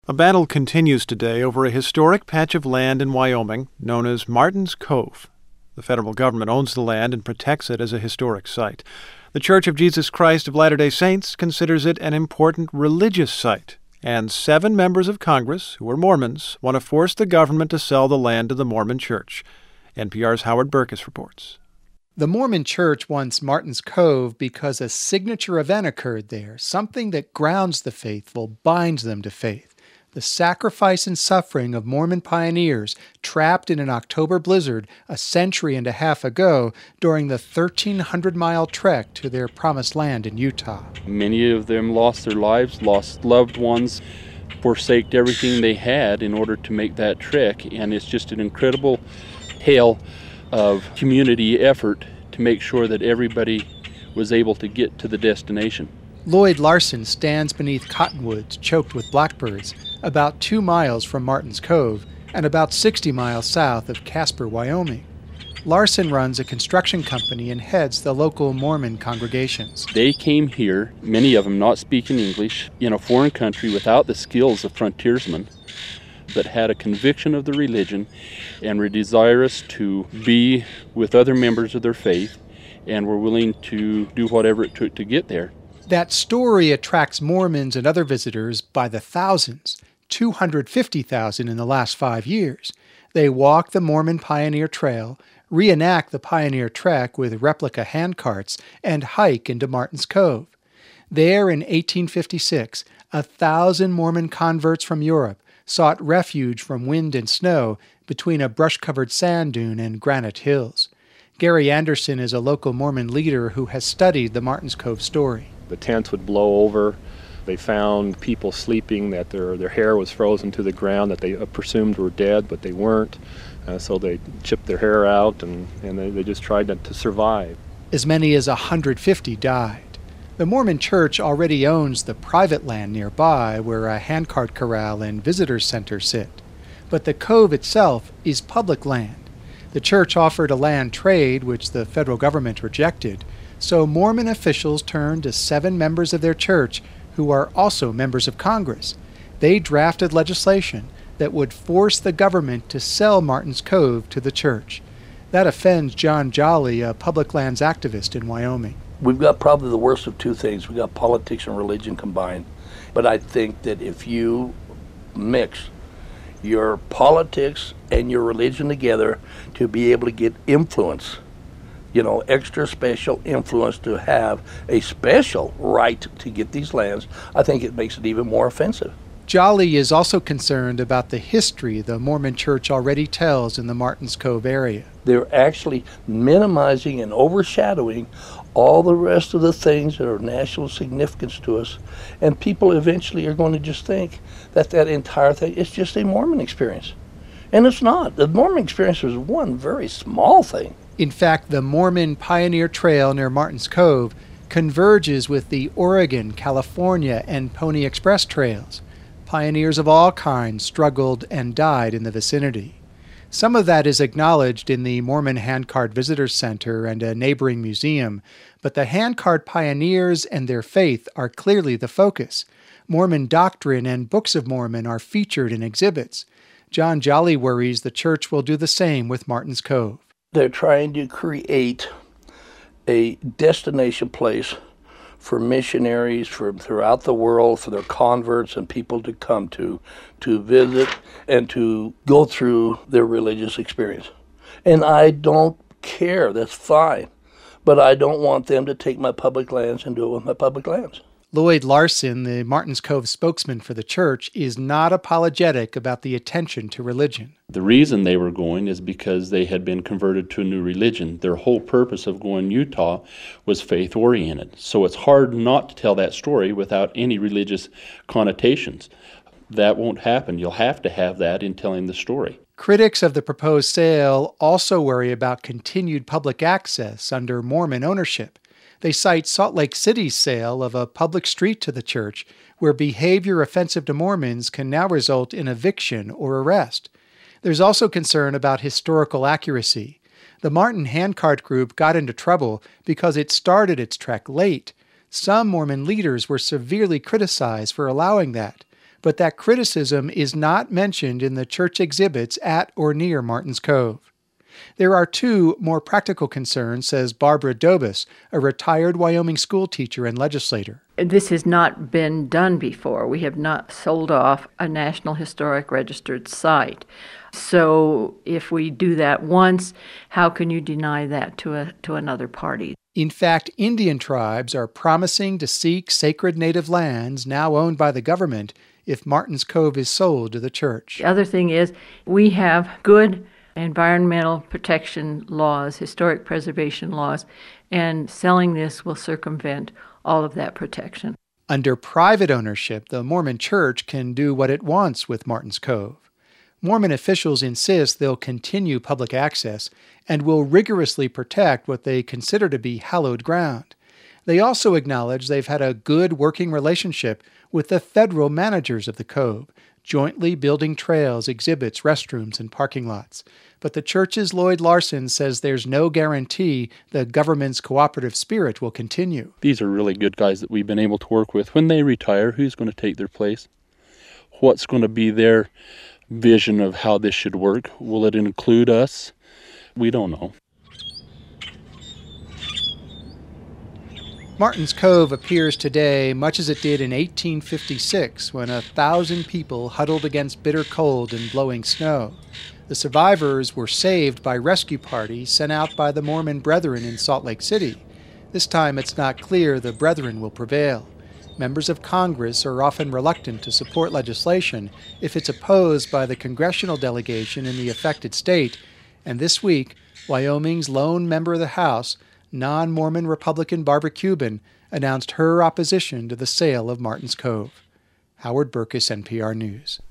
A battle continues today over a historic patch of land in Wyoming known as Martin's Cove. The federal government owns the land and protects it as a historic site. The Church of Jesus Christ of Latter-day Saints considers it an important religious site. And 7 members of Congress, who are Mormons, want to force the government to sell the land to the Mormon Church. NPR's Howard Burkus reports. The Mormon Church wants Martin's Cove because a signature event occurred there, something that grounds the faithful, binds them to faith. The sacrifice and suffering of Mormon pioneers trapped in an October blizzard a century and a half ago during the 1,300-mile trek to their promised land in Utah. Many of them lost their lives, lost loved ones, forsaked everything they had in order to make that trek, and it's just an incredible tale of community effort to make sure that everybody was able to get to the destination. Lloyd Larson stands beneath cottonwoods choked with blackbirds about 2 miles from Martin's Cove and about 60 miles south of Casper, Wyoming. Larson runs a construction company and heads the local Mormon congregations. They came here, many of them not speaking English, in a foreign country without the skills of frontiersmen, but had a conviction of the religion and were desirous to be with other members of their faith and were willing to do whatever it took to get there. That story attracts Mormons and other visitors by the thousands, 250,000 in the last 5 years. They walk the Mormon Pioneer Trail, reenact the Pioneer Trek with replica handcarts, and hike into Martin's Cove. There in 1856, 1,000 Mormon converts from Europe sought refuge from wind and snow between a brush-covered sand dune and granite hills. Gary Anderson is a local Mormon leader who has studied the Martin's Cove story. The tents would blow over. They found people sleeping, that their hair was frozen to the ground, that they presumed were dead, but they weren't. So they chipped their hair out, and they just tried to survive. As many as 150 died. The Mormon Church already owns the private land nearby where a handcart corral and visitor center sit. But the cove itself is public land. The church offered a land trade, which the federal government rejected. So Mormon officials turned to 7 members of their church who are also members of Congress. They drafted legislation that would force the government to sell Martin's Cove to the church. That offends John Jolly, a public lands activist in Wyoming. We've got probably the worst of 2 things. We've got politics and religion combined. But I think that if you mix your politics and your religion together to be able to get influence, extra special influence to have a special right to get these lands, I think it makes it even more offensive. Jolly is also concerned about the history the Mormon Church already tells in the Martin's Cove area. They're actually minimizing and overshadowing all the rest of the things that are of national significance to us, and people eventually are going to just think that entire thing is just a Mormon experience. And it's not. The Mormon experience is one very small thing. In fact, the Mormon Pioneer Trail near Martin's Cove converges with the Oregon, California, and Pony Express trails. Pioneers of all kinds struggled and died in the vicinity. Some of that is acknowledged in the Mormon Handcart Visitor Center and a neighboring museum, but the handcart pioneers and their faith are clearly the focus. Mormon doctrine and books of Mormon are featured in exhibits. John Jolly worries the church will do the same with Martin's Cove. They're trying to create a destination place for missionaries from throughout the world, for their converts and people to come to visit and to go through their religious experience. And I don't care, that's fine, but I don't want them to take my public lands and do it with my public lands. Lloyd Larson, the Martin's Cove spokesman for the church, is not apologetic about the attention to religion. The reason they were going is because they had been converted to a new religion. Their whole purpose of going to Utah was faith-oriented. So it's hard not to tell that story without any religious connotations. That won't happen. You'll have to have that in telling the story. Critics of the proposed sale also worry about continued public access under Mormon ownership. They cite Salt Lake City's sale of a public street to the church, where behavior offensive to Mormons can now result in eviction or arrest. There's also concern about historical accuracy. The Martin Handcart Group got into trouble because it started its trek late. Some Mormon leaders were severely criticized for allowing that. but that criticism is not mentioned in the church exhibits at or near Martin's Cove. There are two more practical concerns, says Barbara Dobus, a retired Wyoming school teacher and legislator. This has not been done before. We have not sold off a National Historic Registered site. So if we do that once, how can you deny that to another party? In fact, Indian tribes are promising to seek sacred native lands now owned by the government if Martin's Cove is sold to the church. The other thing is we have good environmental protection laws, historic preservation laws, and selling this will circumvent all of that protection. Under private ownership, the Mormon Church can do what it wants with Martin's Cove. Mormon officials insist they'll continue public access and will rigorously protect what they consider to be hallowed ground. They also acknowledge they've had a good working relationship with the federal managers of the Cove, jointly building trails, exhibits, restrooms, and parking lots. But the church's Lloyd Larson says there's no guarantee the government's cooperative spirit will continue. These are really good guys that we've been able to work with. When they retire, who's going to take their place? What's going to be their vision of how this should work? Will it include us? We don't know. Martin's Cove appears today much as it did in 1856 when 1,000 people huddled against bitter cold and blowing snow. The survivors were saved by rescue parties sent out by the Mormon Brethren in Salt Lake City. This time it's not clear the Brethren will prevail. Members of Congress are often reluctant to support legislation if it's opposed by the congressional delegation in the affected state, and this week, Wyoming's lone member of the House, non-Mormon Republican Barbara Cuban, announced her opposition to the sale of Martin's Cove. Howard Burkus, NPR News.